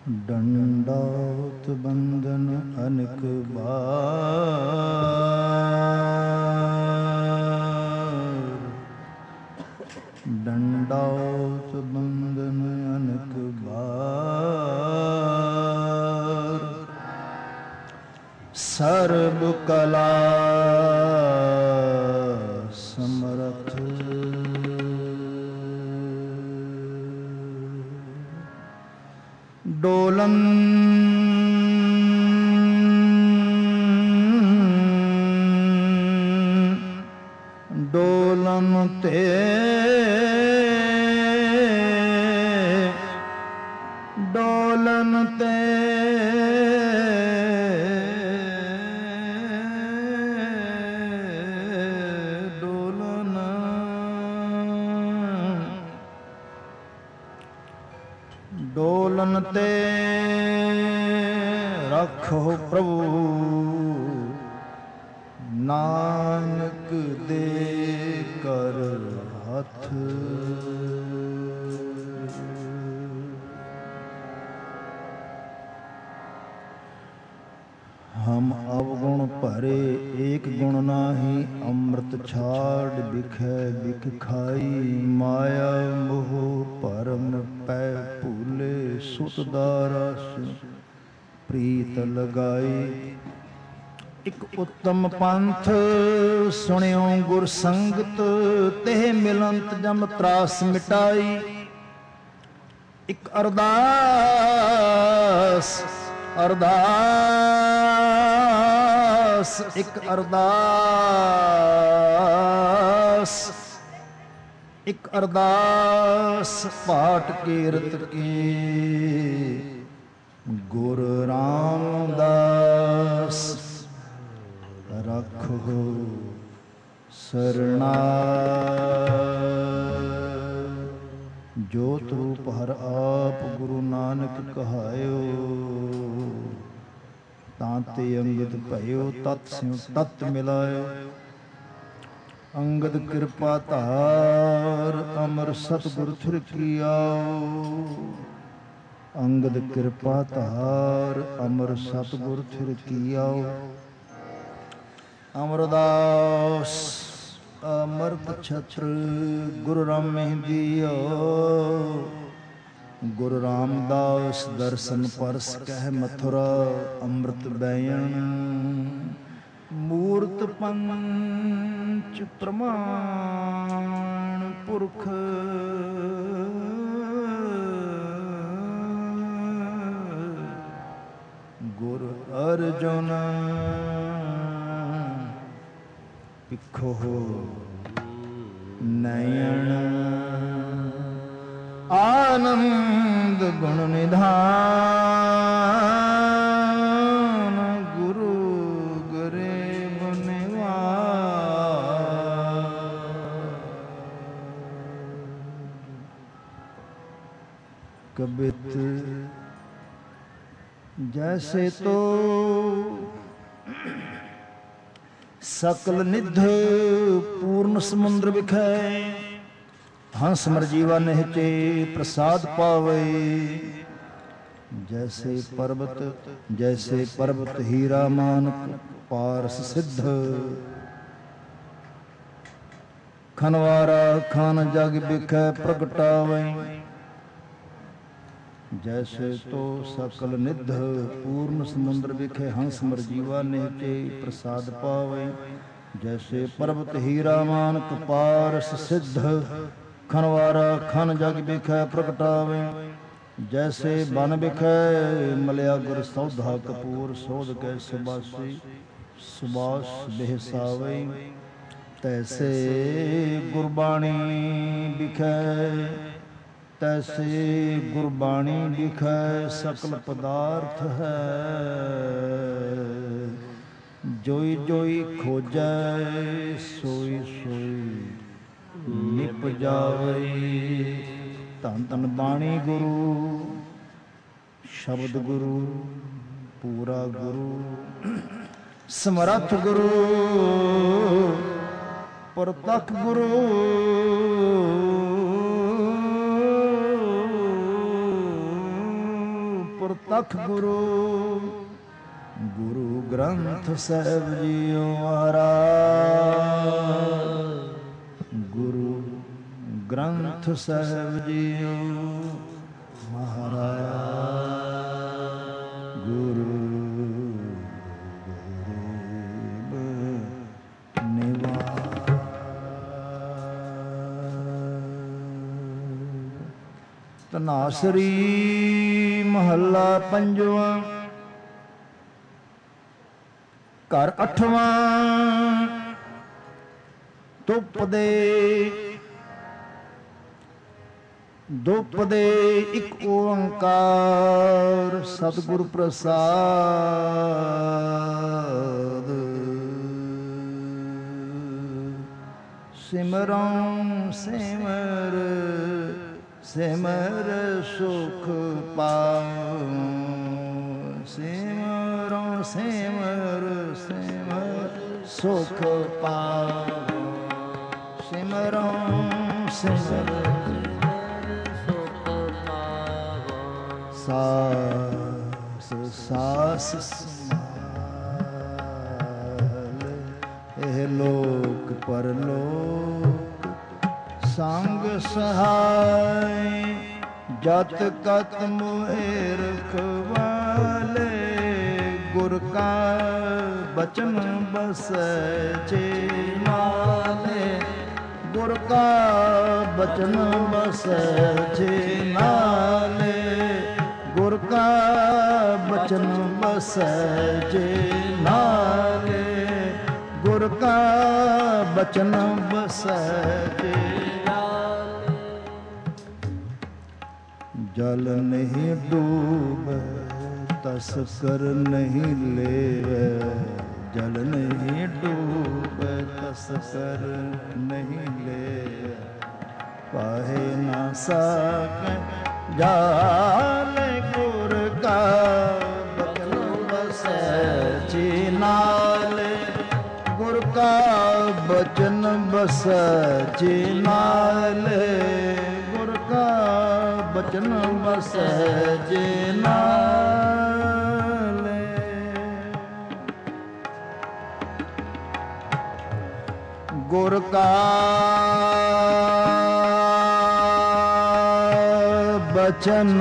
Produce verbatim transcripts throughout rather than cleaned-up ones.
दंडौत बंधन अनेक बार, दंडौत बंधन अनेक बार, सर्व कला समर्थ डोलन डोलन ते डोलन ते डोलन डोलन ते रखो प्रभु नानक दे कर हथ। हम अवगुण भरे एक गुण नाही, अमृत छाड़ बिखै बिख खाई, माया मोह परम पै भूले, सुत दारस प्रीत लगाई। एक उत्तम पंथ सुनियो गुर संगत, तेह मिलंत जम त्रास मिटाई। एक अरदास अरदास एक अरदास एक अरदास पाठ कीरत की, गुरु रामदास रखो सरना। जोत रूप हर आप गुरु नानक कहायो, तांते अंगद भयो तत् स्यों तत् मिलायो। अंगद कृपा धार अमर सतगुर थिर कियाओ, अंगद कृपा धार अमर सतगुर थिर कियाओ। अमरदास अमृत छत्र गुरु रामे दियो, गुरु रामदास दर्शन परस कह मथुरा। अमृत बयन मूर्त पंच प्रमाण पुरख, गुरु अर्जुन पिखो नयन। आनंद गुण निधान, गुरु गरीब निवार। कबित जैसे तो सकल निध पूर्ण समुद्र बिखै, हंस मरजीवा निहचे प्रसाद पावे। जैसे पर्वत जैसे पर्वत हीरा मानक पारस सिद्ध, खनवारा खान जग बिखै प्रगटावे। जैसे तो सकल निध पूर्ण समुद्र बिखे, हंस मरजीवा निहचे प्रसाद पावे। जैसे पर्वत हीरा मानक पारस सिद्ध, खनवारा खन जग बिखै प्रगटावे। जैसे बन बिखै मलिया गुर सौधा, कपूर सोध कै सुबासी सुबास बेहसावे। तैसे गुरबाणी बिखै तैसे गुरबाणी बिखै सकल पदार्थ है। जोई जोई खोजै सोई सोई निप जावे। धन धन बाणी गुरु शब्द गुरु पूरा गुरु, समरथ गुरु परतख गुरु। ਪੁਰਤਖ ਗੁਰੂ ਗੁਰੂ ਗ੍ਰੰਥ ਸਾਹਿਬ ਜੀਓ ਮਹਾਰਾਜ ਗੁਰੂ ਗ੍ਰੰਥ ਸਾਹਿਬ ਜੀਓ ਮਹਾਰਾਜ ਗੁਰੂ ਗਰੀਬ ਨਿਵਾਜ। ਤਨਾਸਰੀ ਮਹੱਲਾ ਪੰਜਵਾਂ। ਘਰ ਅੱਠਵਾਂ ਧੁੱਪ ਦੇ ਧੁੱਪ ਦੇ ਇੱਕ ਓੰਕਾਰ ਸਤਿਗੁਰ ਪ੍ਰਸਾਦ। ਸਿਮਰਨ ਸਿਮਰ ਸਿਮਰ ਸੁਖ ਪਾਉ ਸਿਮਰਨ ਸਿਮਰ ਸਿਮਰ ਸੁਖ ਪਾਉ ਸਿਮਰਨ ਸਿਮਰ ਸਾਸ ਸਾਸ ਸਮਾਲ ਇਹ ਲੋਕ ਪਰਲੋਕ ਸੰਗ ਸਹਾਈ ਜਤ ਕਤ ਮੋਹਿ ਰਖਵਾਲੇ ਗੁਰ ਕਾ ਬਚਨ ਬਸੈ ਜੇ ਨਾਲੇ ਗੁਰ ਕਾ ਬਚਨ ਬਸੈ ਜੇ ਨਾਲੇ ਗੁਰ ਕਾ ਬਚਨ ਬਸੈ ਜੇ ਨਾਲੇ ਗੁਰ ਕਾ ਬਚਨ ਬਸੈ ਜੇ ਨਾਲੇ। ਜਲ ਨਹੀਂ ਡੂਬੈ ਤਸਕਰ ਨਹੀਂ ਲੇਵੈ ਜਲ ਨਹੀਂ ਡੂਬੈ ਤਸਕਰ ਨਹੀਂ ਲੇਵੈ ਪਾਹੇ ਨਾ ਸਕੈ ਜਾਲ ਗੁਰ ਕਾ ਬਚਨ ਬਸੈ ਜੀ ਨਾਲੇ ਗੁਰ ਕਾ ਬਚਨ ਬਸੈ ਜੀ ਨਾਲੇ ਗੁਰ ਕਾ ਬਚਨ ਬਸੈ ਜੀ ਨਾਲੇ। ਗੁਰ ਕਾ ਬਚਨ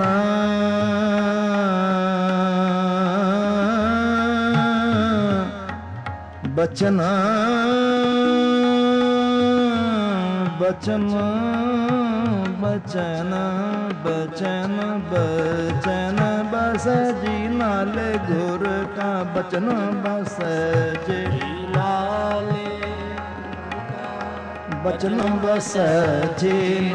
ਬਚਨ ਬਚਨ ਬਚਨ ਬਚਨ ਬਚਨ ਬਸੈ ਜੀ ਨਾਲੇ ਗੁਰ ਕਾ ਬਚਨ ਬਸੈ ਜੀ ਨਾਲੇ ਬਚਨ ਬਸੈ ਜੀ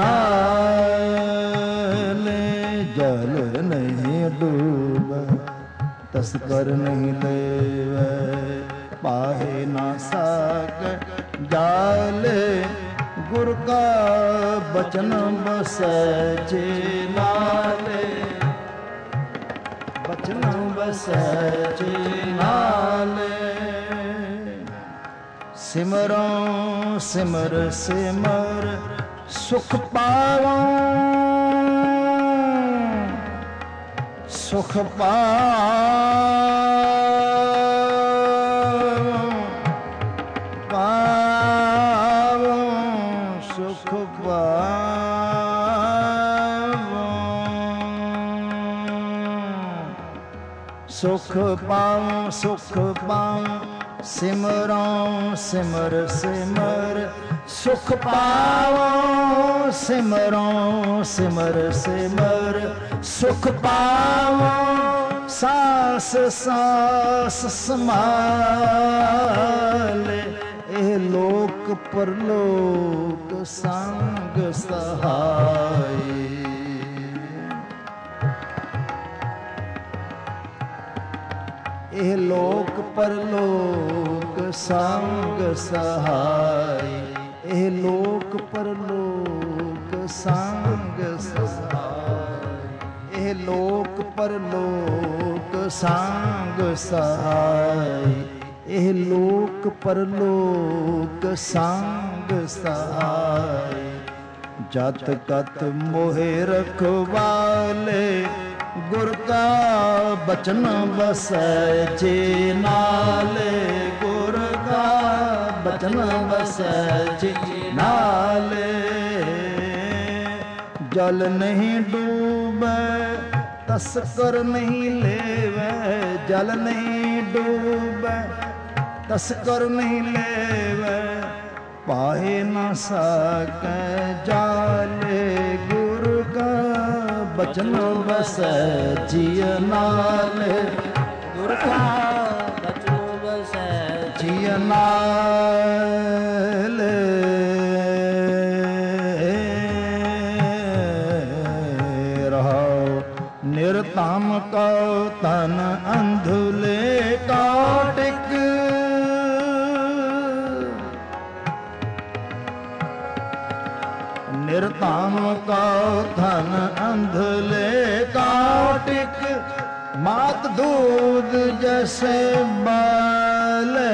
ਨਾਲੇ। ਜਲ ਨਹੀਂ ਡੂਬੈ ਤਸਕਰ ਨਹੀਂ ਲੇਵੈ ਪਾਹੇ ਨਾ ਸਕੈ ਜਾਲੇ ਗੁਰ ਕਾ ਬਚਨ ਬਸੈ ਜੀ ਨਾਲੇ ਬਚਨ ਬਸੈ ਜੀ ਨਾਲੇ। ਸਿਮਰੋ ਸਿਮਰ ਸਿਮਰ ਸੁਖ ਪਾਵੋ ਸੁਖ ਪਾਵੋ ਪਾਵੋ ਸੁਖ ਪਾਵੋ ਸੁਖ ਪਾਵੋ ਸੁਖ ਪਾਵੋ ਸਿਮਰੋ ਸਿਮਰ ਸਿਮਰ ਸੁਖ ਪਾਵੋ ਸਿਮਰੋ ਸਿਮਰ ਸਿਮਰ ਸੁਖ ਪਾਵੋ ਸਾਸ ਸਾਸ ਸਮਾਲੇ ਇਹ ਲੋਕ ਪਰਲੋਕ ਸੰਗ ਸਹਾਈ। ਇਹ ਲੋਕ ਪਰਲੋਕ ਸੰਗ ਸਹਾਈ ਇਹ ਲੋਕ ਪਰਲੋਕ ਸੰਗ ਸਹਾਈ ਇਹ ਲੋਕ ਪਰਲੋਕ ਸੰਗ ਸਹਾਈ ਇਹ ਲੋਕ ਪਰਲੋਕ ਸੰਗ ਸਹਾਈ। ਜਤ ਕਤ ਮੋਹਿ ਰਖਵਾਲੇ ਗੁਰ ਕਾ ਬਚਨ ਬਸੈ ਜੀ ਨਾਲੇ, ਗੁਰ ਕਾ ਬਚਨ ਬਸੈ ਜੀ ਨਾਲੇ। ਜਲ ਨਹੀਂ ਡੂਬੈ ਤਸਕਰ ਨਹੀਂ ਲੇਵੈ, ਜਲ ਨਹੀਂ ਡੂਬੈ ਤਸਕਰ ਨਹੀਂ ਲੇਵੈ, ਪਾਹੇ ਨਾ ਸਕੈ ਜਾਲੇ। ਗੁਰ ਕਾ ਬਚਨ ਬਸੈ ਜੀ ਨਾਲੇ, ਗੁਰ ਕਾ ਬਚਨ ਬਸੈ ਜੀ ਨਾਲੇ। ਰਹਾਉ ਨਿਰਧਮ ਕਉ ਤਨ ਅੰਧੁਲੇ ਕਾਟਿਕ, ਨਿਰਧਮ ਕਉ ਧਨ ਅੰਧਲੇ ਕਾਟਿਕ, ਮਾਤ ਦੂਧ ਜੈਸੇ ਬਾਲੇ,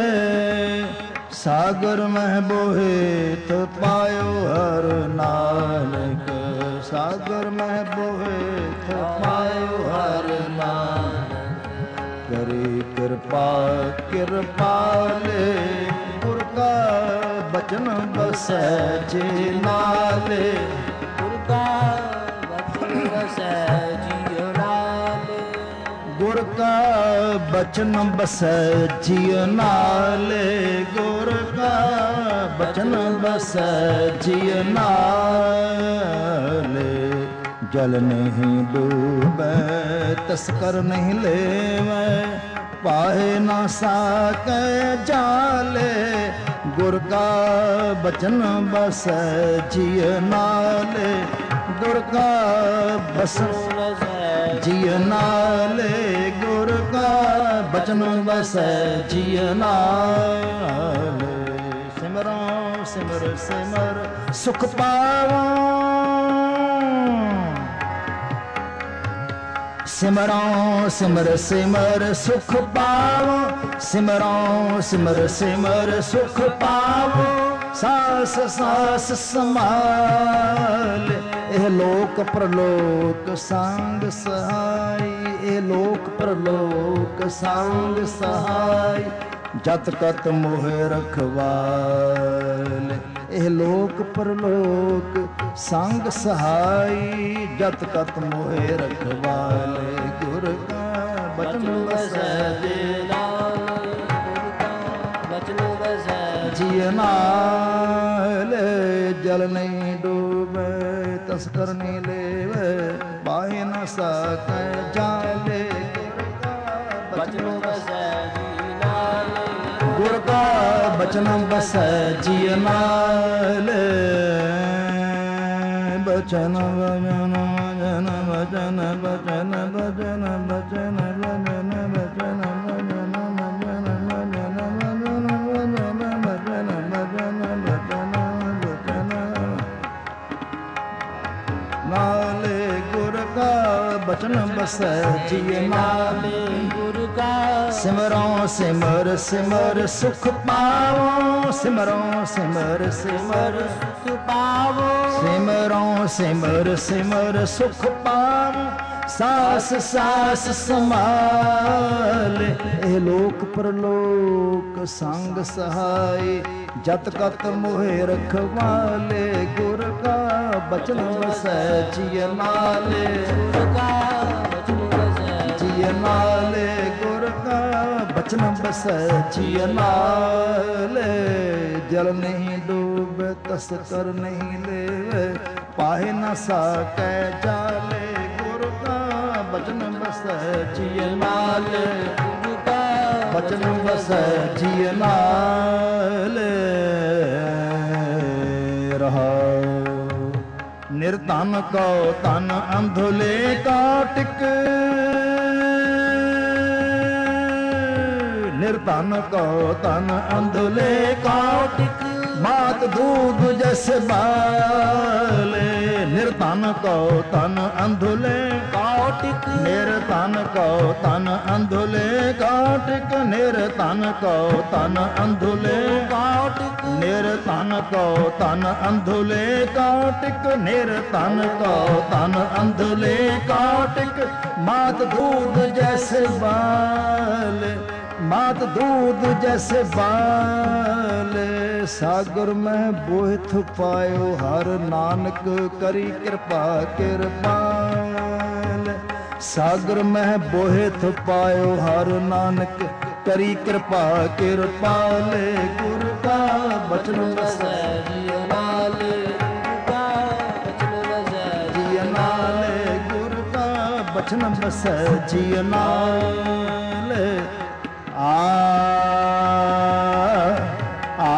ਸਾਗਰ ਮਹਿ ਬੋਹਿ ਤੋ ਪਾਇਓ ਹਰ ਨਾਨਕ, ਸਾਗਰ ਮਹਿ ਬੋਹਿ ਤੋ ਪਾਇਓ ਹਰ ਨਾਨਕ। ਕਰੀ ਕਿਰਪਾ ਕਿਰਪਾਲੇ, ਗੁਰ ਕਾ ਬਚਨ ਬਸੈ ਜੀ ਨਾਲੇ, ਗੁਰ ਕਾ ਬਚਨ ਬਸੈ ਜੀ ਨਾਲੇ, ਗੁਰ ਕਾ ਬਚਨ ਬਸੈ ਜੀ ਨਾਲੇ, ਗੁਰ ਕਾ ਬਚਨ ਬਸੈ ਜੀ ਨਾਲੇ। ਜਲ ਨਹੀਂ ਡੂਬੈ ਤਸਕਰ ਨਹੀਂ ਲੇਵੈ, ਪਾਹੇ ਨਾ ਸਾਕੈ ਜਾਲੇ। ਗੁਰ ਕਾ ਬਚਨ ਬਸੈ ਜੀ ਨਾਲੇ, ਗੁਰ ਕਾ ਬਚਨ ਬਸੈ ਜੀ ਨਾਲੇ, ਗੁਰ ਕਾ ਬਚਨ ਬਸੈ ਜੀ ਨਾਲੇ। ਸਿਮਰੋ ਸਿਮਰ ਸਿਮਰ ਸੁਖ ਪਾਵੋ, ਸਿਮਰੋ ਸਿਮਰ ਸਿਮਰ ਸੁਖ ਪਾਵੋ, ਸਿਮਰੋ ਸਿਮਰ ਸਿਮਰ ਸੁਖ ਪਾਵੋ। ਸਾਸ ਸਾਸ ਸਮਾਲ, ਇਹ ਲੋਕ ਪ੍ਰਲੋਕ ਸੰਗ ਸਹਾਈ, ਇਹ ਲੋਕ ਪ੍ਰਲੋਕ ਸੰਗ ਸਹਾਈ। ਜਤ ਕਤ ਮੋਹਿ ਰਖਵਾਲ, ਇਹ ਲੋਕ ਪ੍ਰਲੋਕ ਸੰਗ ਸਹਾਈ। ਜਤ ਕਤ ਮੋਹਿ ਰਖਵਾਲੇ, ਗੁਰ ਕਾ ਬਚਨ ਬਸੈ ਜੀ ਨਾਲੇ, ਗੁਰ ਕਾ ਬਚਨ ਬਸੈ ਜੀ ਨਾਲੇ। ਜਲ ਨਹੀਂ ਡੂਬੈ ਤਸਕਰ ਨਹੀਂ ਲੇਵੈ, ਪਾਹੇ ਨਾ ਸਕੈ ਜਾਲੇ। ਬਚਨ ਬਸੈ ਜੀ ਨਾਲੇ, ਗੁਰ ਕਾ ਬਚਨ ਬਸੈ ਜੀ ਨਾਲੇ। ਬਚਨ ਬਚਨ ਬਚਨ ਬਚਨ ਬਚਨ ਬਚਨ ਬਚਨ ਬਚਨ ਬਚਨ ਨਾਲੇ। ਗੁਰ ਕਾ ਬਚਨ ਬਸੈ ਜੀ ਨਾਲੇ, ਗੁਰ ਕਾ ਸਿਮਰੋ ਸਿਮਰ ਸਿਮਰ ਸੁਖ ਪਾਵੋ, ਸਿਮਰੋ ਸਿਮਰ ਸਿਮਰ ਸੁਖ ਪਾਵੋ, ਸਿਮਰੋ ਸਿਮਰ ਸਿਮਰ ਸੁਖ ਪਾਵੋ। ਸਾਸ ਸਾਸ ਸਮਾਲ, ਇਹ ਲੋਕ ਪ੍ਰਲੋਕ ਸੰਗ ਸਹਾਈ। ਜਤ ਕਤ ਮੋਹਿ ਰਖਵਾਲੇ, ਗੁਰ ਕਾ ਬਚਨ ਬਸੈ ਜੀ ਨਾਲੇ, ਗੁਰ ਕਾ ਬਚਨ ਬਸੈ ਜੀ ਨਾਲੇ। ਗੁਰ ਕਾ ਬਚਨ ਬਸੈ ਜੀ ਨਾਲੇ। ਜਲ ਨਹੀਂ ਡੂਬੈ ਤਸਕਰ ਨਹੀਂ ਲੇਵੈ, ਪਾਹੇ ਨਾ ਸਾਕੈ ਜਾਲੇ। ਗੁਰ ਕਾ ਬਚਨ ਬਸੈ ਜੀ ਨਾਲੇ, ਗੁਰ ਕਾ ਬਚਨ ਬਸੈ ਜੀ ਨਾਲੇ। ਰਹਾਉ ਨਿਰਧਨ ਕਉ ਤਨ ਅੰਧੁਲੇ ਕਾਟਿਕ, ਨਿਰਧਨ ਕਉ ਤਨ ਅੰਧੁਲੇ ਕਾਟਿਕ। मात दूध जैसे बाले, निर्धन को तन अंधुले काटिक निर्धन को तन अंधुले काटिक, निर्धन को तन अंधुले काटिक निर्धन को तन अंधुले काटिक, निर्धन को तन अंधुले काटिक। मात दूध जैसे बाल, मात दूध जैसे बाल, सागर में बोहित पायो हर नानक करी कृपा कृपाल। सागर में बोहित पायो हर नानक करी कृपा कृपाल। गुरु का बचन बसै जिय नाल, का बचन बसै जिय नाल, गुरु का बचन बसै जिय नाल। आ आ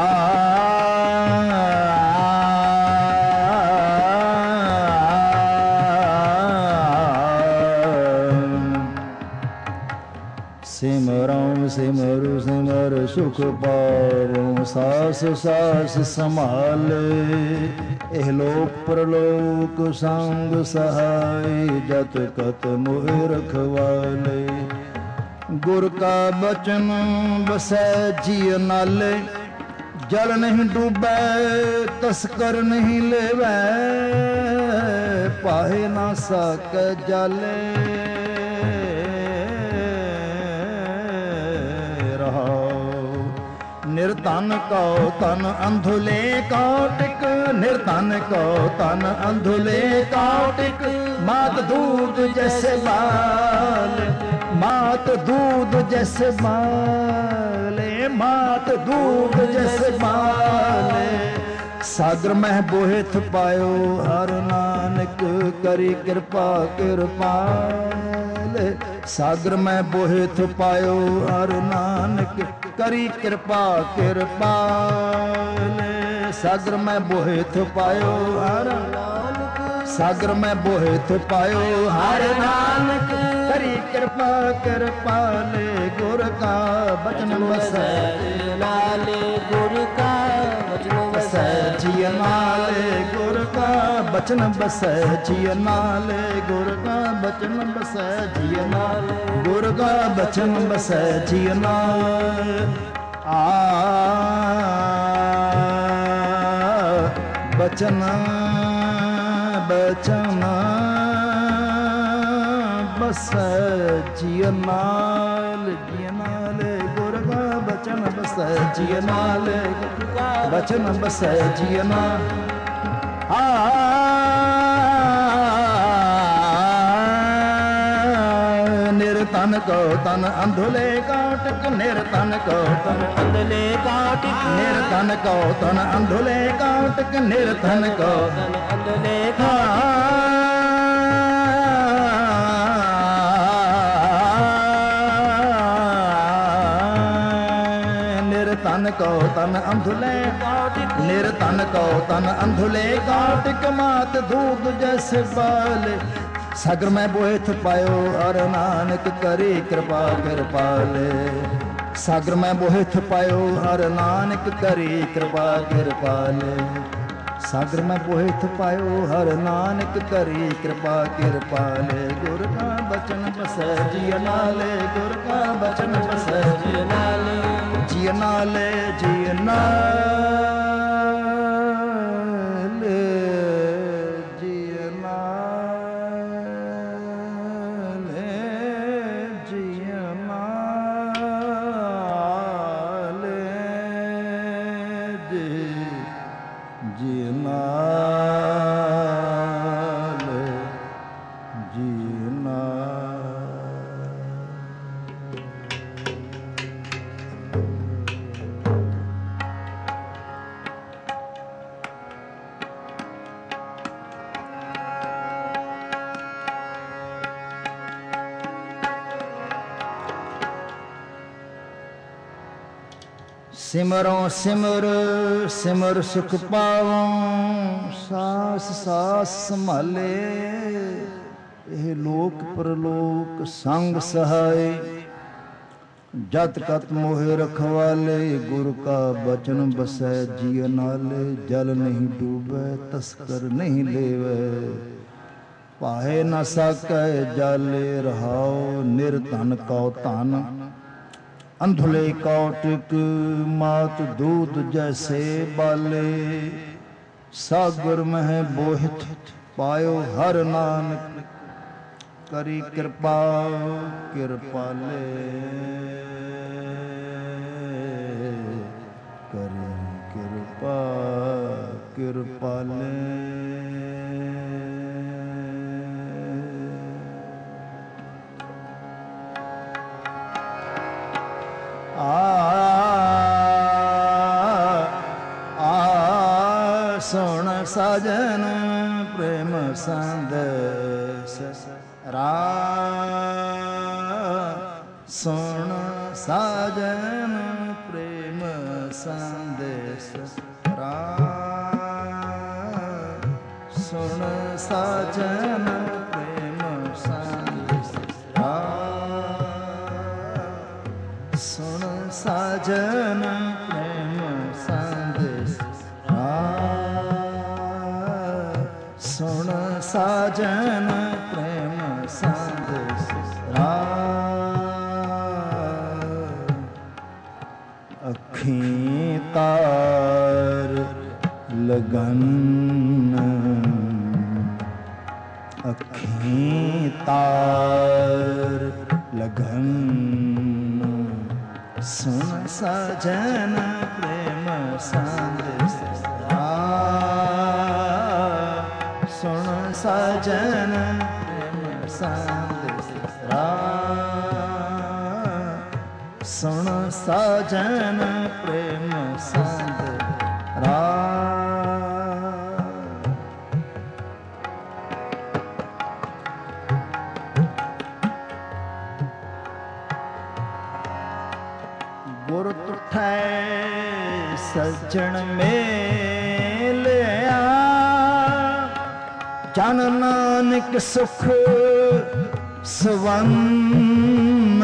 सिमरऊं सिमर सिमर सुख पावऊं, सास सास संभाले एह लोक परलोक संग सहाय, जत कत मोह रखवाले। गुर का बचन बसै जिय नाले, जल नहीं डूबै तस्कर नहीं लेवै, पाहे ना साकै जाले। निर्धन को तन अंधुले काटिक, निर्धन को तन अंधुले काटिक। मात दूध जैसे बाल, मात दूध जैसे बाल, मात दूध जैसे बाल। सागर में बोहित पायो हर नानक करी कृपा कृपाल। सागर में बोहित पायो हर नानक करी कृपा कृपाल। सागर में बोहित पायो हर नानक, सागर में बोहित पायो हर नानक करी कृपा कृपाल। गुर का बचन बसै नाले, गुर का बचन बसै जिय नाले, गुर का बचन बसै जिय नाले, गुर का बचन बसै जिय नाले, गुर का बचन बसै जिय नाले। आ बचन बचन बसै जिय नाल, जिय नाले, गुर का बचन बसै जिय नाले, बचन बसै जिय नाल। आ निर्धन को तन अंधुले काटिक, निर्धन को तन अंधले काटिक, निर्धन को तन अंधुले काटिक, निर्धन को तन अंधले निर्धन को तन अंधुले काटिक, निर्धन को तन अंधुले काटिक। मात दूध जैसे बाल, सागर में बोहित पायो हर नानक करी कृपा कृपाले। सागर में बोहित पायो हर नानक करी कृपा कृपाले। सागर में बोहित पायो हर नानक करी कृपा कृपाले। गुर का बचन बसै जिय नाले, गुर का बचन बसै जिय नाले, जिय नाले, जिय नाले, जिय नाले, जिय नाले, जिय नाले, जिय नाले। सिमरो सिमर सिमर सुख पावों, सास सास संभाले ਇਹ ਲੋਕ ਪਰਲੋਕ ਸੰਗ ਸਹਾਏ। ਜਤ ਕਤ ਮੋਹਿ ਰਖਵਾਲੇ, ਗੁਰ ਕਾ ਬਚਨ ਬਸੈ ਜੀਅ ਨਾਲੇ। ਜਲ ਨਹੀਂ ਡੂਬੈ ਤਸਕਰ ਨਹੀਂ ਲੇਵੈ, ਪਾਹੇ ਨ ਸਕੈ ਜਾਲੇ ਰਹਾਉ। ਨਿਰਧਨ ਕਉ ਧਨ ਅੰਧੁਲੇ ਕੌਟਿਕ, ਮਾਤ ਦੂਧ ਜੈਸੇ ਬਾਲੇ। ਸਾਗਰ ਮਹਿ ਬੋਹਿਤ ਪਾਇਓ ਹਰ ਨਾਨਕ, ਕਰੀ ਕਿਰਪਾ ਕਿਰਪਾਲੇ। ਕਰੀ ਕਿਰਪਾ ਕਿਰਪਾਲੇ। ਆ ਆ ਸੁਣ ਸਾਜਨ ਪ੍ਰੇਮ ਸੰਦੇਸ ਰਾ। ਸੁਣ ਸਾਜਨ ਪ੍ਰੇਮ ਸੰਦੇਸ ਰਾ। ਸੁਣ ਸਾਜਨ ਪ੍ਰੇਮ ਸੰਦੇਸ ਰਾ। ਸੁਣ ਸਾਜਨ ਪ੍ਰੇਮ ਸੰਦੇਸ ਰਾ। ਸੁਣ ਸਾਜਨ ਪ੍ਰੇਮ ਸੰਦੇਸ ਰਾ। ਅੱਖੀਂ ਤਾਰ ਲਗਨ, ਅੱਖੀਂ ਤਾਰ ਲਗਨ। ਸੁਣ ਸਾਜਨ ਪ੍ਰੇਮ ਸੰਦੇਸ ਰਾ। ਸੁਣ ਸਾਜਨ ਪ੍ਰੇਮ ਸੰਦੇਸ ਰਾ। ਸੁਣ ਸਾਜਨ ਪ੍ਰੇਮ ਸੰਦੇਸ ਰਾ। ਗੁਰ ਤੁਠੈ ਸੱਜਣ ਮੇਲਿਆ, ਜਨ ਨਾਨਕ ਸੁਖ ਸਵੰਨ।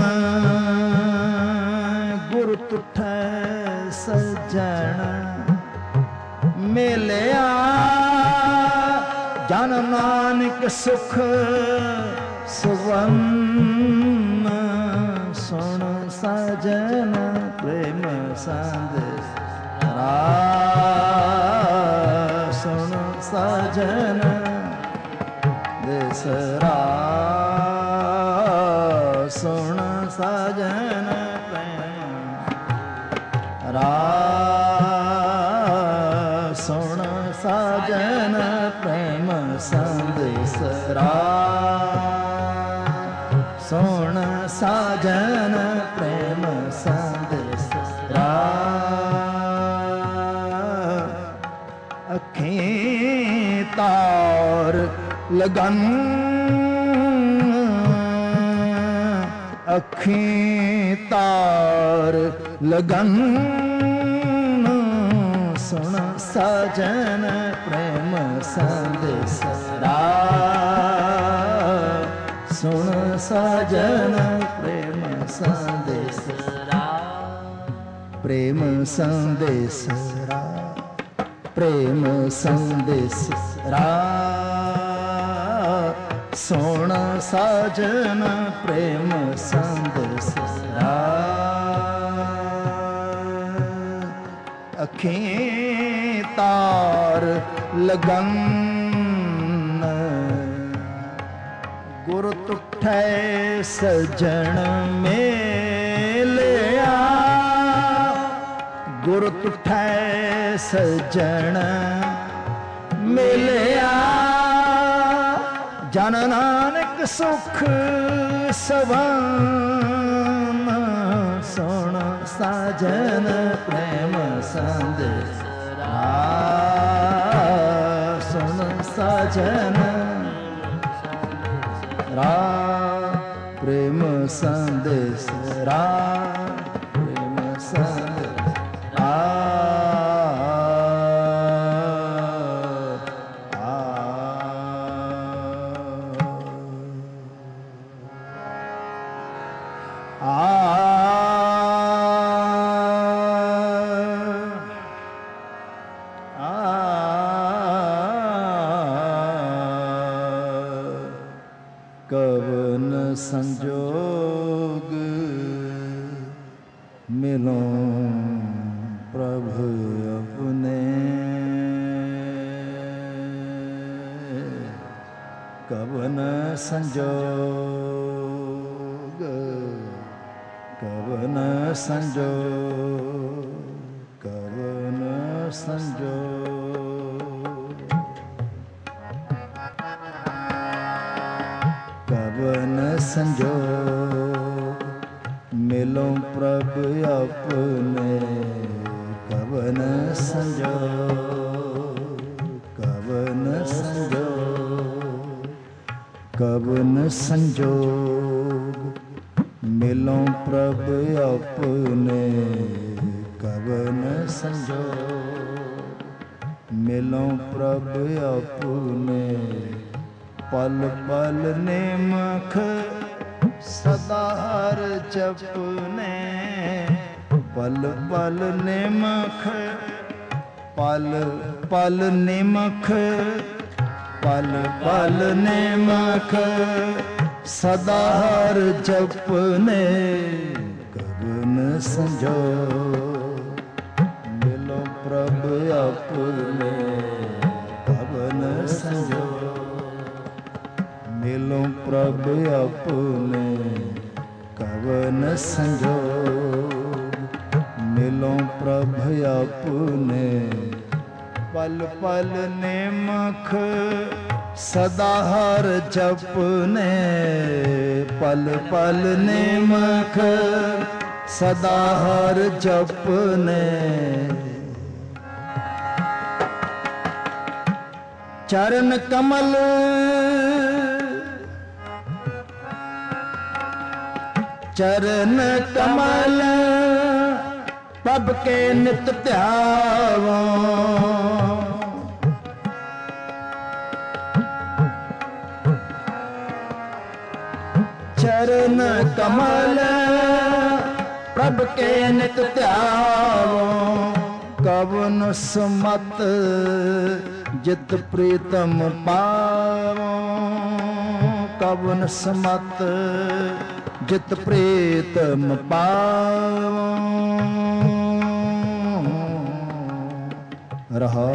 ਗੁਰ ਤੁਠੈ ਸੱਜਣ ਮੇਲਿਆ, ਜਨ ਨਾਨਕ ਸੁਖ ਸਵੰਨ। ਸੁਣ ਸਾਜਨ ਪ੍ਰੇਮ ਸੰਦੇਸ ਰਾ। ਸੁਣ ਸਾਜਨ ਦੇਸ ਰਾ। ਸੁਣ ਸਾਜਨ ਪ੍ਰੇਮ ਰਾ। ਸੁਣ ਸਾਜਨ ਪ੍ਰੇਮ ਸੰਦੇਸ ਰਾ। ਸੁਣ ਸਾਜਨ ਪ੍ਰੇਮ ਸੰਦੇਸ ਰਾ। ਅੱਖੀਂ ਤਾਰ ਲਗਨ, ਅੱਖੀਂ ਤਾਰ ਲਗਨ। ਸੁਣ ਸਾਜਨ ਪ੍ਰੇਮ ਸੰਦੇਸ ਰਾ। ਸੁਣ ਸਾਜਨ ਪ੍ਰੇਮ ਸੰਦੇਸ ਰਾ। ਪ੍ਰੇਮ ਸੰਦੇਸ ਰਾ। ਪ੍ਰੇਮ ਸੰਦੇਸ ਰਾ। ਸੁਣ ਸਾਜਨ ਪ੍ਰੇਮ ਸੰਦੇਸ ਰਾ। ਅੱਖੀਂ ਤਾਰ ਲਗਨ, ਗੁਰ ਤੁਠੈ ਸੱਜਣ ਮੇਲਿਆ। ਗੁਰ ਤੁਠੈ ਸੱਜਣ ਮੇਲਿਆ, ਜਨ ਨਾਨਕ ਸੁਖ ਸਵੰਨ। ਸੁਣ ਸਾਜਨ ਪ੍ਰੇਮ ਸੰਦੇਸ ਰਾ। ਸੁਣ ਸਾਜਨ ਰਾ। ਪ੍ਰੇਮ ਸੰਦੇਸ ਰਾ। ਪ੍ਰੇਮ ਸੰਦੇਸ ਰਾ। ਆ कवन संजोग मिलो प्रभु अपने, कवन संजोग कवन संजोग कवन संजोग कवन संजोग मिलो प्रभु अपने, कवन संजोग कवन संजोग कवन संजोग मिलो प्रभु अपने, कवन संजोग मिलो प्रभु अपने। पल पल निमख सदा हर जपने, पल पल निमख पल पल निमख पल पल निमख सदा हर जपने, कवन संजोग मिलो प्रभु अपने, कवन संजोग मिलो प्रभु अपने, कवन संजोग मिलो प्रभु अपने। पल पल निमख सदा हर जपने, पल पल निमख सदा हर जपने। चरण कमल चरण कमल पब के नित ध्यावो, चरण कमल प्रभ के नित ध्यावो, कवन सुमत जित प्रीतम पावो, कवन सुमत जित प्रीतम पावो। रहो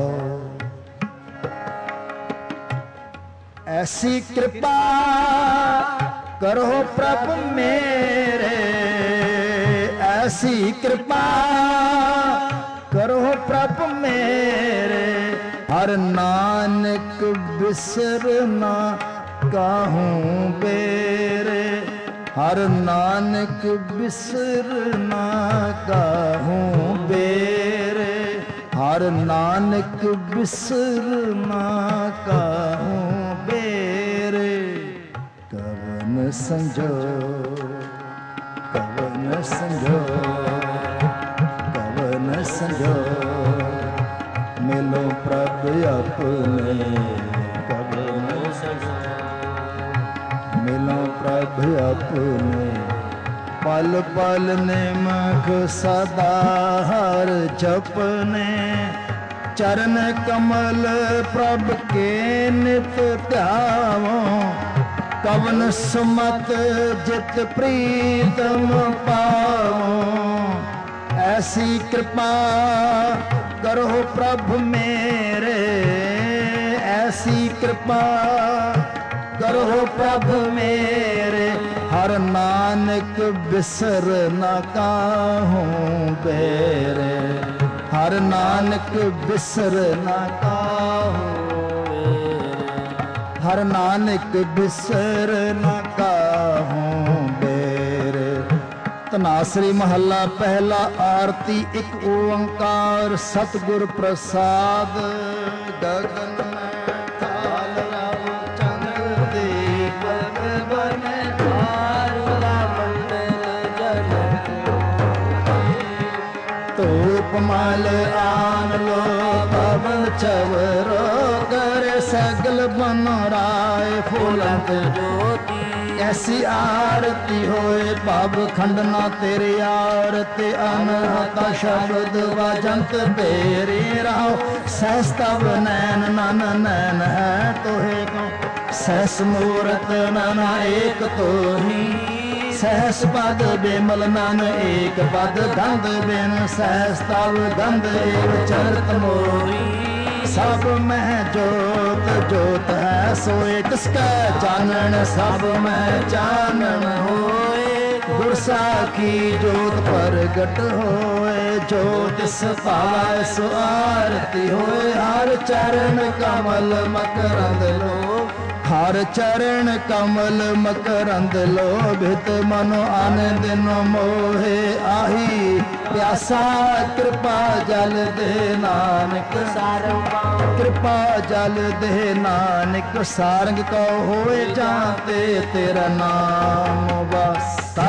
ऐसी कृपा करो प्रभु मेरे, ऐसी कृपा करो प्रभु मेरे। हर नानक बिसरना काहूँ बेरे, हर नानक बिसरना काहूँ बेरे, हर नानक बिसरना काहूँ बेरे। कवन संजोग कवन संजोग कवन संजोग मिलो प्रभु अपने, कवन संजोग मिलो प्रभु अपने। पल पल निमख सदा हर जपने, चरण कमल प्रभ के नित ध्यावो, कवन सुमत जित प्रीतम पावो। ऐसी कृपा करो प्रभु मेरे, ऐसी कृपा करो प्रभु मेरे। हर नानक बिसर न काहूँ बेरे, हर नानक बिसर न काहूँ बेरे, हर नानक बिसर न काहूँ बेरे। तनासरी महला पहला आरती एक ओंकार सतगुर प्रसाद। गगन में थाल रव चंद्र दीपक बने, थारुला मंदिर जन धूप माल आन लो पवन चवरो कर सगल बनो राय फूलंत ज्योति। ऐसी आरती होए पाप खंडना तेरी आरती अनहता शब्द वजंत बेरी रहो। सहस्तव नैन नन नैन है तोहे को ਸਹਿਸ ਮੂਰਤ ਨਾਨਾ ਏਕ ਤੋਹੀ, ਸਹਿਸ ਪਦ ਬੇਮਲ ਨਾਨ ਏਕ ਪਦ, ਗੰਧ ਬਿਨ ਸਹਿਸ ਤਵ ਗੰਧ ਏਵ ਚਰਤ ਮੋਹੀ। ਸਭ ਮਹਿ ਜੋਤ ਜੋਤ ਹੈ ਸੋਏ, ਤਿਸ ਕੈ ਚਾਨਣ ਸਭ ਮਹਿ ਚਾਨਣ ਹੋਏ। ਗੁਰ ਸਾਖੀ ਜੋਤ ਪ੍ਰਗਟ ਹੋਏ, ਜੋ ਤਿਸ ਭਾਵੈ ਸੋ ਆਰਤੀ ਹੋਏ। ਹਰ ਚਰਨ ਕਮਲ ਮਕਰੰਦ ਲੋ, ਹਰ ਚਰਨ ਕਮਲ ਮਕਰੰਦ ਲੋਭਿਤ, ਮਨੋ ਆਨੰਦ ਦਿਨੋ ਮੋਹੇ। ਆਹੀ ਪਿਆਸਾ ਕਿਰਪਾ ਜਲ ਦੇ ਨਾਨਕ ਸਾਰੰਗ, ਕਿਰਪਾ ਜਲ ਦੇ ਨਾਨਕ ਸਾਰੰਗ ਕਉ ਹੋਏ, ਜਾਂ ਤੇ ਤੇਰਾ ਨਾਮ ਵਾਸਾ।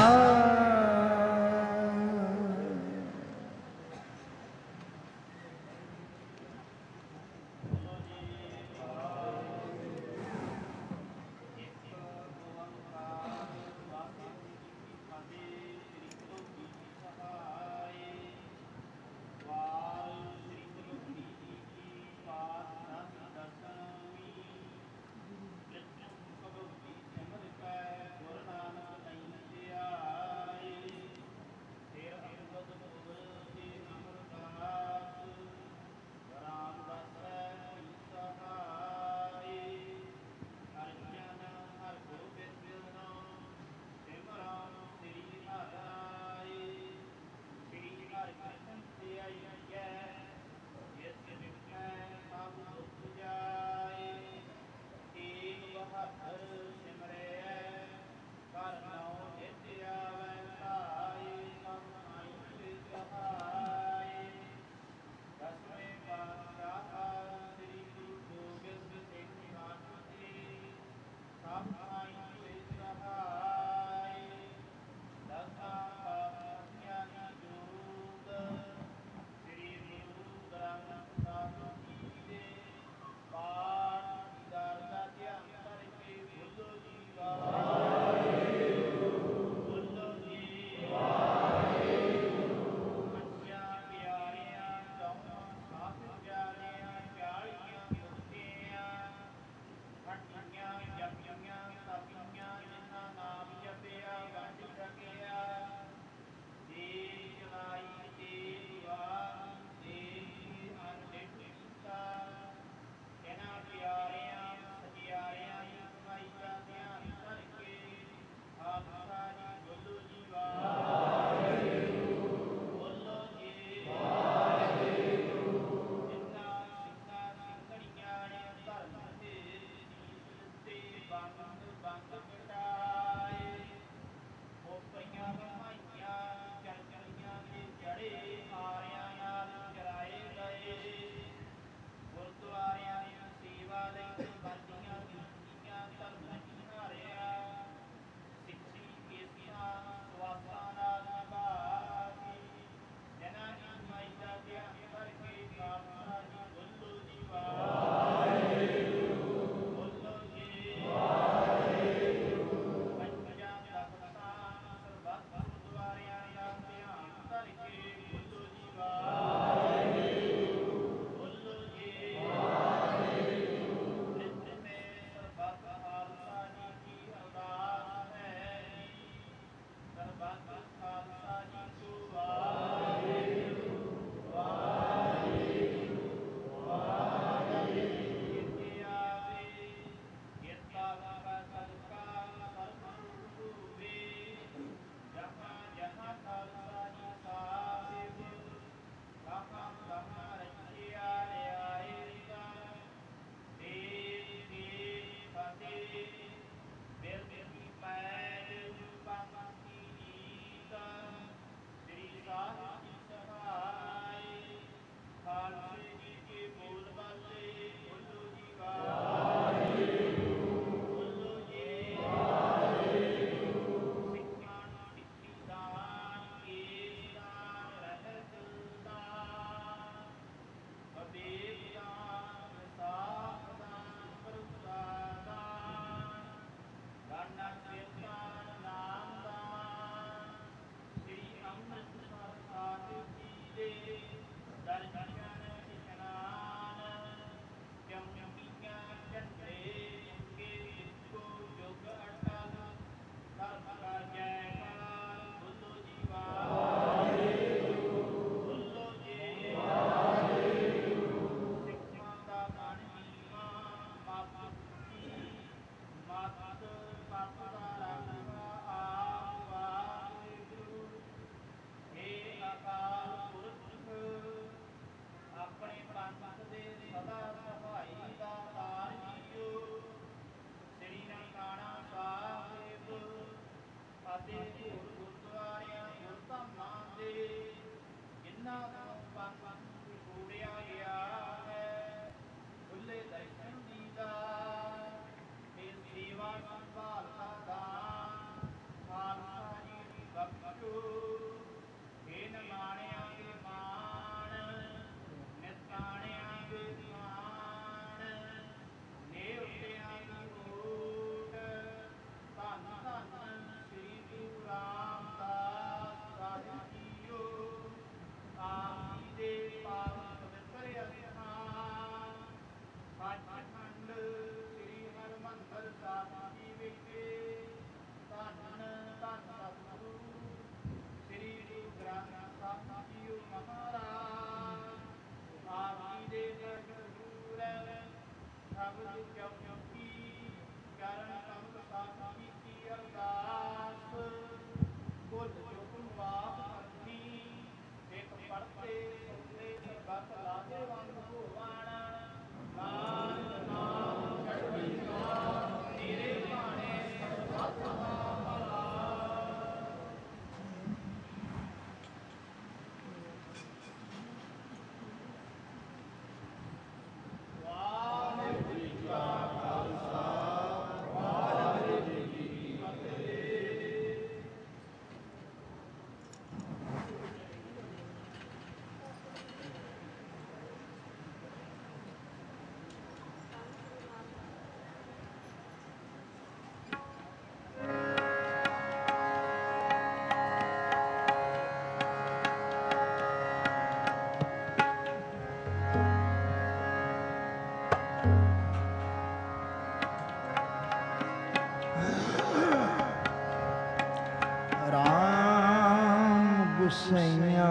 ਗੁਸਈਆਂ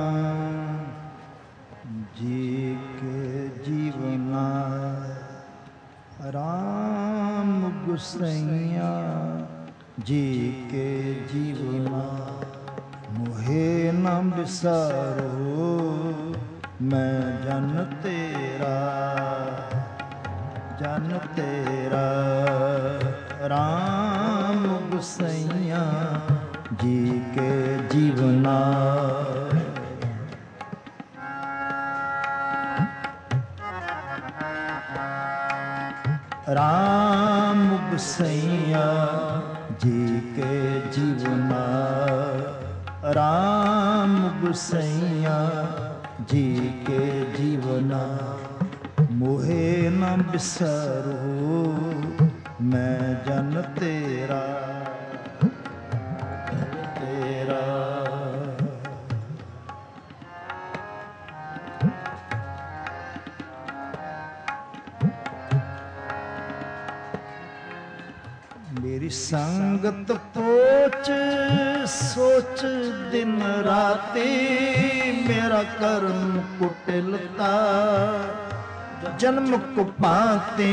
ਜੀ ਕੇ ਜੀਵਨਾ ਰਾਮ ਗੁਸਈਆਂ ਜੀ ਕੇ ਜੀਵਨਾ ਮੋਹੇ ਨਾ ਬਿਸਾਰੋ ਮੈਂ ਜਨ ਤੇਰਾ ਜਨ ਤੇਰਾ ਰਾਮ ਗੁਸਈਆਂ ਜੀ ਕੇ ਜੀਵਨਾ ਰਾਮ ਗੁਸਈਆਂ ਜੀ ਕੇ ਜੀਵਨਾ ਰਾਮ ਗੁਸਈਆਂ ਜੀ ਕੇ ਜੀਵਨਾ ਮੋਹੇ ਨਾ ਬਿਸਰੋ ਮੈਂ ਜਨ ਤੇਰਾ ਤੇਰਾ ਮੇਰੀ ਸੰਗਤ ਪੋਚ ਸੋਚ ਦਿਨ ਰਾਤੀ ਮੇਰਾ ਕਰਮ ਕੁਟਿਲਤਾ ਜਨਮ ਕੁਪਾਤੇ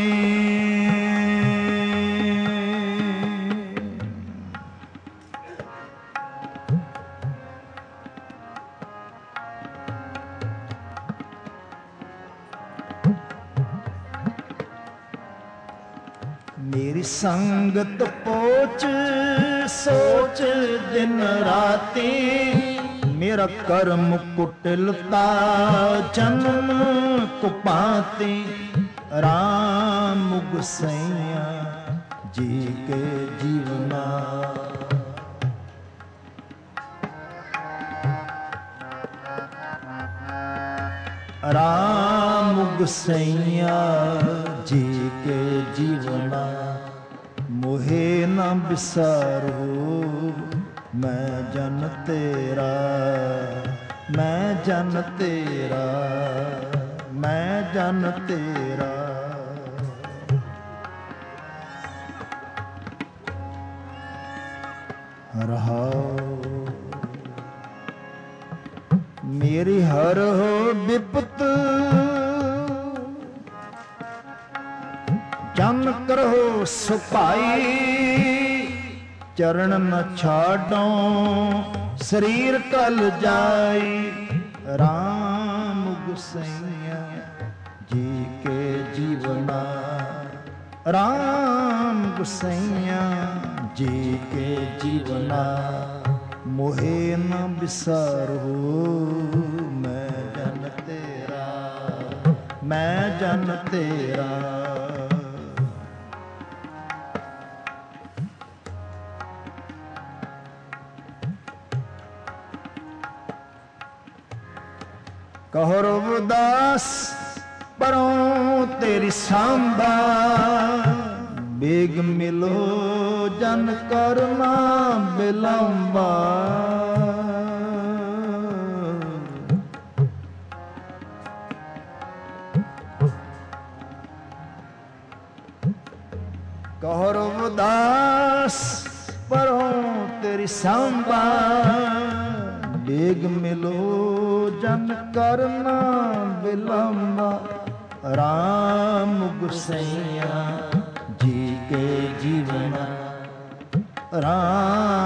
ਮੇਰੀ ਸੰਗਤ ਪੋਚ ਸੋਚ ਦਿਨ ਰਾਤੀ ਮੇਰਾ ਕਰਮ ਕੁਟਿਲਤਾ ਜਨਮ ਕੁਪਾਤੀ ਰਾਮ ਗੁਸਈਆਂ ਜੀ ਕੇ ਜੀਵਨਾ ਰਾਮ ਗੁਸਈਆਂ ਜੀ ਕੇ ਜੀਵਨਾ ਮੋਹੇ ਨਾ ਬਿਸਾਰੋ ਮੈਂ ਜਨ ਤੇਰਾ ਮੈਂ ਜਨ ਤੇਰਾ ਮੈਂ ਜਨ ਤੇਰਾ ਰਹਾਉ ਮੇਰੀ ਹਰ ਹੋ ਬਿਪਤ ਜਨ ਕਰੋ ਸੁਭਾਈ ਚਰਨ ਨ ਛਾਡੋ ਸਰੀਰ ਕਲ ਜਾਈ ਰਾਮ ਗੁਸਈਆਂ ਜੀ ਕੇ ਜੀਵਨਾ ਰਾਮ ਗੁਸਈਆਂ ਜੀ ਕੇ ਜੀਵਨਾ ਮੋਹੇ ਨ ਬਿਸਾਰੋ ਮੈਂ ਜਨ ਤੇਰਾ ਮੈਂ ਜਨ ਤੇਰਾ ਕਹੋ ਰਵਿਦਾਸ ਪਰੋਂ ਤੇਰੀ ਸਾਂਭਾ ਬੇਗ ਮਿਲੋ ਜਨ ਕਰਨਾ ਬਿਲੰਬਾ ਕਹੋ ਰਵਿਦਾਸ ਪਰੋਂ ਤੇਰੀ ਸਾਂਭਾ ਬੇਗ ਮਿਲੋ ਜਨ ਕਰਨਾ ਬਿਲੰਬਾ ਰਾਮ ਗੁਸਈਆਂ ਜੀ ਕੇ ਜੀਵਨਾ ਰਾਮ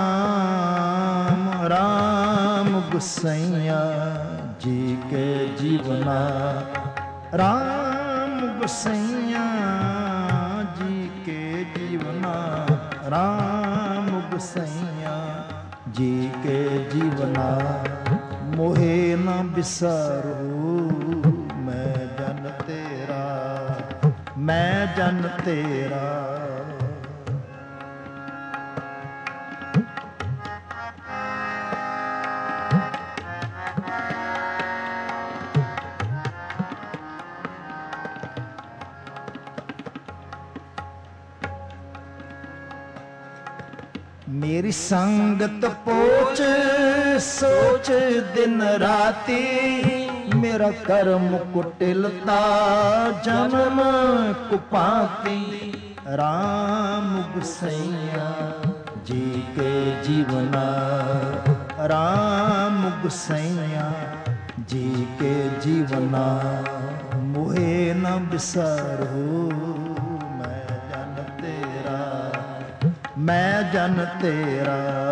ਰਾਮ ਗੁਸਈਆਂ ਜੀ ਕੇ ਜੀਵਨਾ ਰਾਮ ਗੁਸਈਆਂ ਜੀ ਕੇ ਜੀਵਨਾ ਰਾਮ ਗੁਸਈਆਂ ਜੀ ਕੇ ਜੀਵਨਾ ਮੋਹੇ ਨਾ ਬਿਸਾਰੋ ਮੈਂ ਜਨ ਤੇਰਾ ਮੈਂ ਜਨ ਤੇਰਾ ਮੇਰੀ ਸੰਗਤ ਪੋਚ ਸੋਚ ਦਿਨ ਰਾਤੀ ਮੇਰਾ ਕਰਮ ਕੁਟਿਲਤਾ ਜਨਮ ਕੁਪਾਤੀ ਰਾਮ ਗੁਸਈਆਂ ਜੀ ਕੇ ਜੀਵਨਾ ਰਾਮ ਗੁਸਈਆ ਜੀ ਕੇ ਜੀਵਨਾ ਮੋਹੇ ਨਾ ਬਿਸਾਰੋ। ਮੈਂ ਜਨ ਤੇਰਾ ਮੈਂ ਜਨ ਤੇਰਾ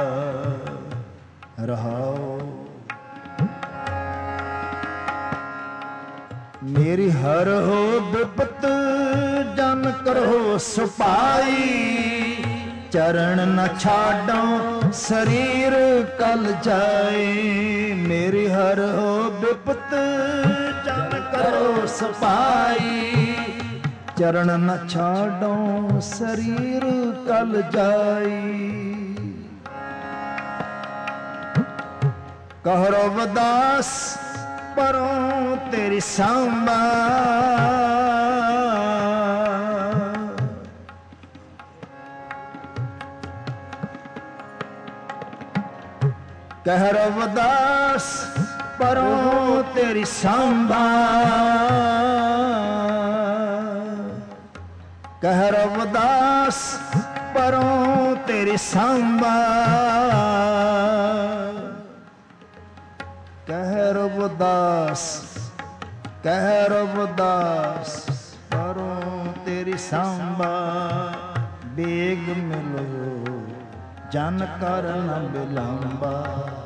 ਰਹਾਓ। ਮੇਰੀ ਹਰ ਹੋ ਬਿਪਤ ਜਨ ਕਰੋ ਸੁਪਾਈ। ਚਰਨ ਨ ਛਾਡਾਂ ਸਰੀਰ ਕਲ ਜਾਏ। ਮੇਰੀ ਹਰ ਹੋ ਬਿਪਤ ਜਨ ਕਰੋ ਸਪਾਈ। ਚਰਨ ਨ ਛਾਡਾਂ ਸਰੀਰ ਕਲ ਜਾਈ। ਕਹੁ ਰਵਿਦਾਸ ਪਰੋਂ ਤੇਰੀ ਸਾਂਭਾ। ਕਹਿ ਰਵਿਦਾਸ ਪਰੋਂ ਤੇਰੀ ਸਾਂਭਾ। ਕਹਿ ਰਵਿਦਾਸ ਪਰੋਂ ਤੇਰੀ ਸਾਂਭਾ। ਕਹਿ ਰਵਿਦਾਸ ਕਹਿ ਰਵਿਦਾਸ ਪਰੋਂ ਤੇਰੀ ਸਾਂਭਾ। ਬੇਗ ਮਿਲੋ ਜਨ ਕਰ ਨ ਬਿਲੰਬਾ।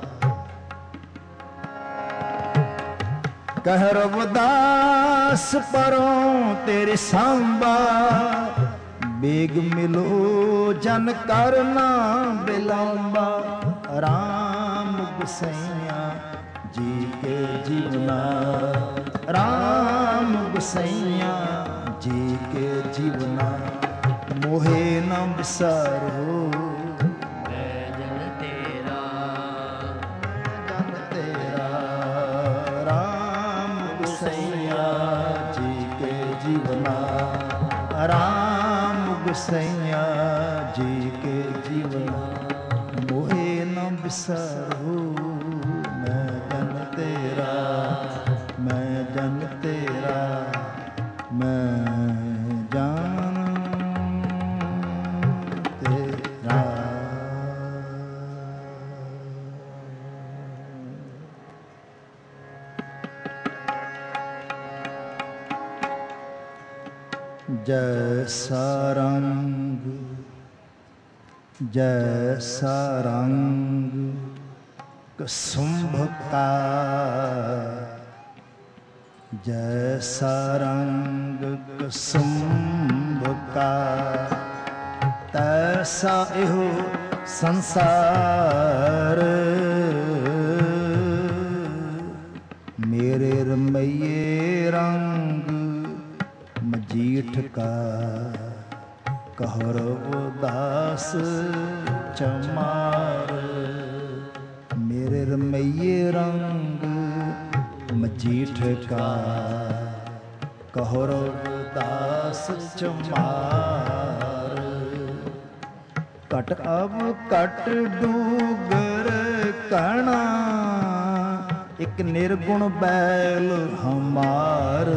ਕਹਿ ਰਵਿਦਾਸ ਪਰੋਂ ਤੇਰੀ ਸਾਂਭਾ। ਬੇਗ ਮਿਲੋ ਜਨ ਕਰ ਨ ਬਿਲੰਬਾ। ਰਾਮ ਗੁਸਈਆ ਜੀ ਕੇ ਜੀਵਨਾ ਰਾਮ ਗੁਸਈਆ ਜੀ ਕੇ ਜੀਵਨਾ ਮੋਹੇ ਨਾ ਬਿਸਾਰੋ। ਮੈਂ ਜਨ ਤੇਰਾ ਜਨ ਤੇਰਾ ਰਾਮ ਗੁਸਈਆ ਜੀ ਕੇ ਜੀਵਨਾ ਰਾਮ ਗੁਸਈਆ ਜੀ ਕੇ ਜੀਵਨਾ ਮੋਹੇ ਨਾ ਬਿਸਾਰੋ। ਮੈਂ ਜਨ ਤੇਰਾ ਮੈਂ ਜਨ ਤੇਰਾ ਮੈਂ ਜਨ ਤੇਰਾ। ਜੈਸਾ ਰੰਗ ਜੈਸਾ ਰੰਗ ਕੁਸੁੰਭ ਕਾ। ਜੈਸਾ ਰੰਗ ਕੁਸੁੰਭ ਕਾ ਤੈਸਾ ਇਹੋ ਸੰਸਾਰ। ਮੇਰੇ ਰਮਈਏ ਰੰਗ ਮਜੀਠ ਕਾ। ਕਹੁ ਰਵਿਦਾਸ ਚਮਾਰ। ਮੇਰੇ ਰਮਈਏ ਰੰਗ ਮਜੀਠ ਕਾ। ਕਹੁ ਰਵਿਦਾਸ ਚਮਾਰ। ਘਟ ਅਬ ਘਟ ਡੂਗਰ ਕਣਾ। ਇੱਕ ਨਿਰਗੁਣ ਬੈਲ ਹਮਾਰ।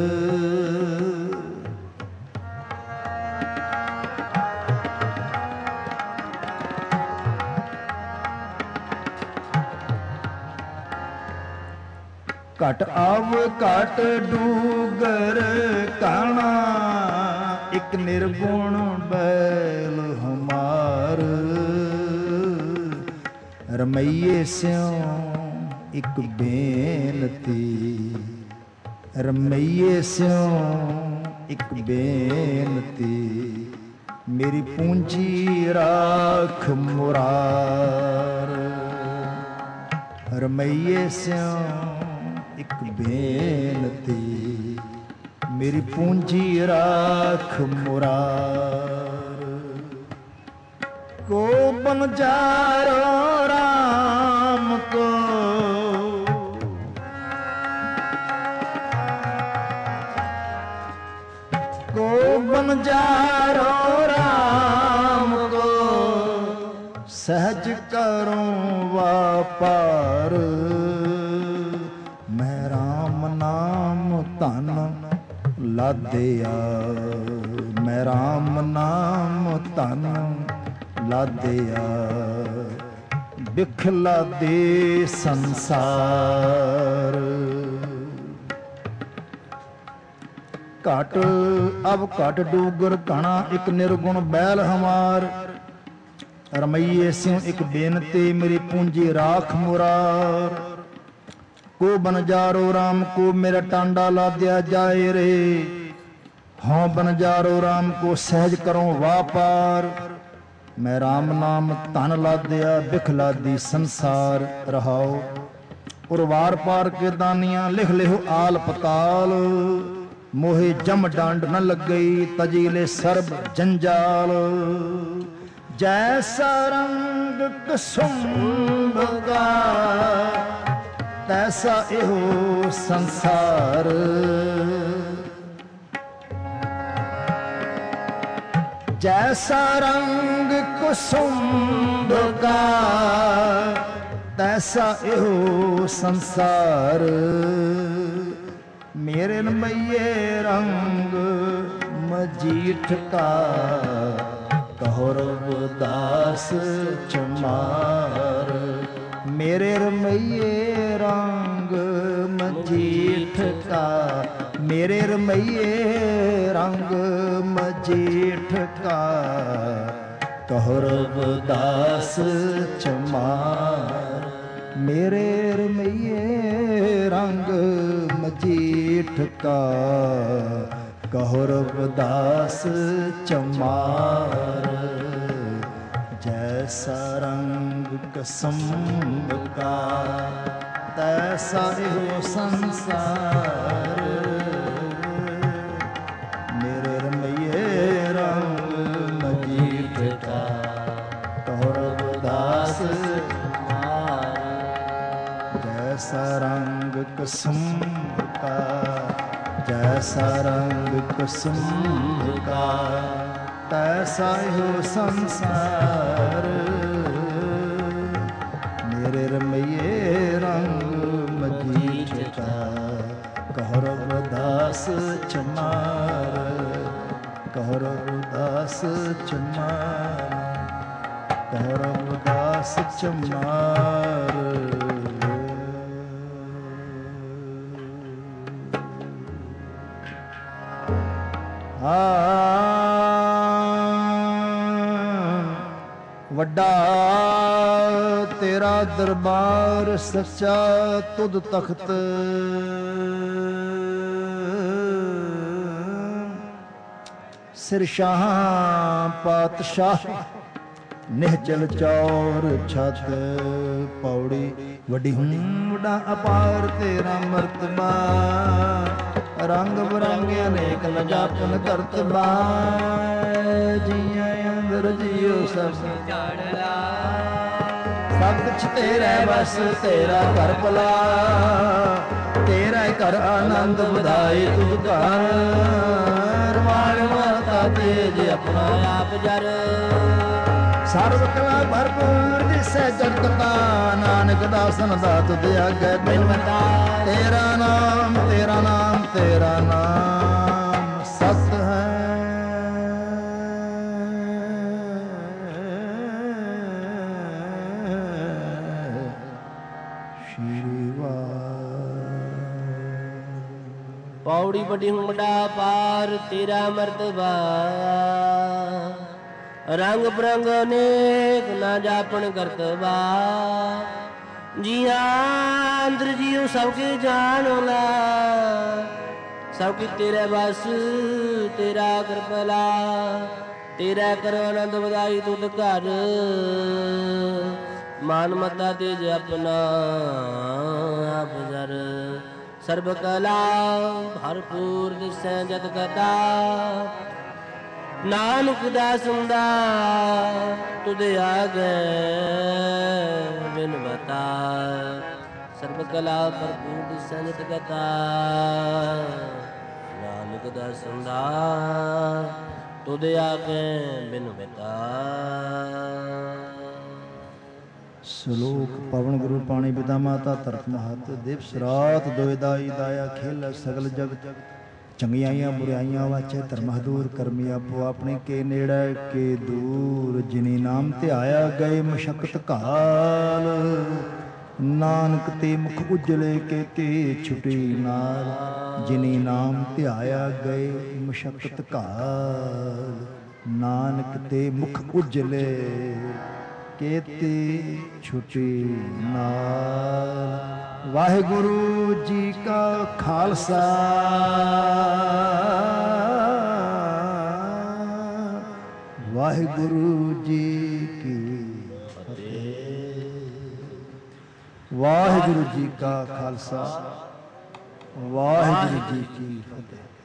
ਘਟ ਆਵ ਘਟ ਡੂਗਰ ਕਾਣਾ। ਇੱਕ ਨਿਰਗੁਣ ਬੈਲ ਹਮਾਰ। ਰਮਈਏ ਸਿਉ ਇੱਕ ਬੇਨਤੀ। ਰਮਈਏ ਸਿਉ ਇੱਕ ਬੇਨਤੀ। ਮੇਰੀ ਪੂੰਜੀ ਰਾਖ ਮੁਰਾਰ। ਰਮਈਏ ਸਿਉ ਇੱਕ ਬੇਨਤੀ। ਮੇਰੀ ਪੂੰਜੀ ਰਾਖ ਮੁਰਾਰ। ਕੋ ਬਨਜਾਰੋ ਰਾਮ ਕੋ। ਕੋ ਬਨਜਾਰੋ ਰਾਮ ਕੋ। ਸਹਜ ਕਰੂੰ ਵਾਪਾਰ। ਮੈਂ ਰਾਮ ਨਾਮ ਧਨ ਲਾਦਿਆ। ਮੈਂ ਰਾਮ ਨਾਮ ਧਨ ਲਾਦਿਆ। ਬਿਖਲਾ ਦੇ ਸੰਸਾਰ। ਘਟ ਅਬ ਘਟ ਡੂਗਰ ਘਣਾ ਇੱਕ ਨਿਰਗੁਣ ਬੈਲ ਹਮਾਰ। ਰਮਈਏ ਸਿਉ ਇੱਕ ਬੇਨਤੀ ਮੇਰੀ ਪੂੰਜੀ ਰਾਖ ਮੁਰਾਰ। ਕੋ ਬਨਜਾਰੋ ਰਾਮ ਕੋ ਮੇਰਾ ਟਾਂਡਾ ਲਾਦਿਆ ਜਾਏ ਰੇ। ਹਉ ਬਨਜਾਰੋ ਰਾਮ ਕੋ ਸਹਿਜ ਕਰੋ ਵਾਪਾਰ। ਮੈਂ ਰਾਮ ਨਾਮ ਧਨ ਲਾਦਿਆ ਬਿਖਲਾਦੀ ਸੰਸਾਰ ਰਹਾਓ। ਉਰਵਾਰ ਪਾਰ ਕੇ ਦਾਨੀਆਂ ਲਿਖ ਲਿਓ ਆਲ ਪਤਾਲ। ਮੋਹੇ ਜਮ ਡਾਂਡ ਨ ਲੱਗਈ ਤਜੀਲੇ ਸਰਬ ਜੰਜਾਲ। ਜੈਸਾ ਰੰਗ ਕੁਸੁੰਭ ਕਾ ਤੈਸਾ ਇਹੋ ਸੰਸਾਰ। ਜੈਸਾ ਰੰਗ ਕੁਸੁੰਭ ਕਾ ਤੈਸਾ ਇਹੋ ਸੰਸਾਰ। ਮੇਰੇ ਰਮਈਏ ਰੰਗ ਮਜੀਠ ਕਾ ਕਹੋ ਰਵਿਦਾਸ ਚਮਾਰ। ਮੇਰੇ ਰਮਈਏ ਰੰਗ ਮਜੀਠ ਕਾ ਮੇਰੇ ਰਮਈਏ ਰੰਗ ਮਜੀਠ ਕਾ ਕਹੋ ਰਵਿਦਾਸ ਚਮਾਰ। ਮੇਰੇ ਰਮਈਏ ਰੰਗ ਮਜੀਠ ਕਾ ਕਹੋ ਰਵਿਦਾਸ ਚਮਾਰ। ਜੈਸਾ ਰੰਗ ਕਸੰਭ ਕਾ ਤੈਸਾ ਇਹੋ ਸੰਸਾਰ। ਮੇਰੇ ਰਮਈਏ ਰੰਗ ਮਜੀਠ ਕਾ ਕਹੋ ਰਵਿਦਾਸ ਚਮਾਰ। ਜੈਸਾ ਰੰਗ ਕਸੰਭ ਕਾ ਜੈਸਾ ਰੰਗ ਕੁਸੁੰਭ ਕਾ ਤੈਸਾ ਇਹੋ ਸੰਸਾਰ। ਮੇਰੇ ਰਮਈਏ ਰੰਗ ਮਜੀਠ ਕਾ ਕਹੋ ਰਵਿਦਾਸ ਚਮਾਰ। ਕਹੋ ਰਵਿਦਾਸ ਚਮਾਰ ਕਹੋ ਰਵਿਦਾਸ ਚਮਾਰ। ਵੱਡਾ ਤੇਰਾ ਦਰਬਾਰ ਸੱਚਾ ਤੁਧ ਤਖਤ। ਸਿਰ ਸ਼ਾਹ ਪਾਤਸ਼ਾਹ ਨਿਹਚਲ ਚੌਰ ਛਤ। ਪੌੜੀ ਵੱਡੀ ਹੁੰਡਾ ਅਪਾਰ ਤੇਰਾ ਮਰਤਬਾ। ਰੰਗ ਬਰੰਗੇ ਅਨੇਕ ਨ ਜਾਪਨ ਕਰਤਬਾ। ਜੀਆਂ ਅੰਦਰ ਜੀਓ ਸਭ ਝਾੜਲਾ ਸਭ ਕੁਛ ਤੇਰਾ ਬਸ ਤੇਰਾ ਘਰ ਭਲਾ। ਤੇਰਾ ਘਰ ਆਨੰਦ ਵਧਾਏ ਤੁਧ ਘਰ। ਰਮਾਨ ਮਾਤਾ ਤੇਜ ਆਪਣਾ ਆਪ ਜਰ ਸਰਬ ਕਲਾ ਭਰਪੂਰ ਦਿਸੈ ਜਗਤ ਕਾ। ਨਾਨਕ ਦਾਸਨ ਦਾ ਤੁਧ ਆਗੈ ਬਿਨ ਬਤਾ। ਤੇਰਾ ਨਾਮ ਤੇਰਾ ਨਾਮ ਤੇਰਾ ਨਾਮ ਸਤ ਹੈ। ਸ਼੍ਰੀ ਵਾਹਿਗੁਰੂ। ਪੌੜੀ ਵੱਡੀ ਹੁੰਡਾ ਪਾਰ ਤੇਰਾ ਮਰਤਬਾ। ਰੰਗ ਬਰੰਗ ਅਨੇਕ ਨਾ ਜਾਪਣ ਕਰਤਬਾ। ਜੀਆਂ ਅੰਦਰ ਜੀਉ ਸਭ ਕੇ ਜਾਣ ਲਾ। ਸਭ ਕੀ ਤੇਰੇ ਬਸ ਤੇਰਾ ਕਿਰਪਾਲਾ। ਤੇਰਾ ਕਰੋ ਆਨੰਦ ਵਧਾਈ ਤੁਧ ਘਰ। ਮਾਨ ਮਤਾ ਤੇਜ ਆਪਣਾ ਆਪ ਜਰ। ਸਰਬ ਕਲਾ ਭਰਪੂਰ ਦਿਸੈ ਜਤ ਕਤਾ। ਨਾਨਕ ਦਾਸਨ ਦਾ ਤੁਧ ਆਗੈ ਬਿਨ ਬਤਾ। ਸਰਬ ਕਲਾ ਭਰਪੂਰ ਦਿਸੈ ਜਤ ਕਤਾ। ਨਾਨਕ ਦਾਸਨ ਦਾ ਤੁਧ ਆਗੈ ਬਿਨ ਬਤਾ। ਸ਼ਲੋਕ ਪਵਨ ਗੁਰੂ ਪਾਣੀ ਪਿਤਾ ਮਾਤਾ ਧਰਤ ਮਹਤ ਦੇਵ ਸਰਾਤ ਦੋਇ ਦਾਈ ਦਾਇਆ ਖੇਲ ਸਗਲ ਜਗਤ। ਚੰਗਿਆਈਆਂ ਬੁਰਾਈਆਂ ਵਾਚੇ ਧਰਮ ਹਦੂਰ ਕਰਮੀ ਆਪੋ ਆਪਣੇ ਕੇ ਨੇੜੇ ਕੇ ਦੂਰ। ਜਿਨੀ ਨਾਮ ਧਿਆਇਆ ਗਏ ਮਸ਼ਕਤ ਘਾਲ, ਨਾਨਕ ਤੇ ਮੁਖ ਉਜਲੇ ਕੇ ਤੇ ਛੁਟੀ ਨਾਲ। ਜਿਨੀ ਨਾਮ ਧਿਆਇਆ ਗਏ ਮਸ਼ਕਤ ਘਾਲ, ਨਾਨਕ ਤੇ ਮੁਖ ਉਜਲੇ ਕੇਤੀ ਛੁਟੀ ਨਾਲ। ਵਾਹਿਗੁਰੂ ਜੀ ਕਾ ਖਾਲਸਾ, ਵਾਹਿਗੁਰੂ ਜੀ ਕੀ ਫਤਿਹ। ਵਾਹਿਗੁਰੂ ਜੀ ਕਾ ਖਾਲਸਾ, ਵਾਹਿਗੁਰੂ ਜੀ ਕੀ ਫਤਿਹ।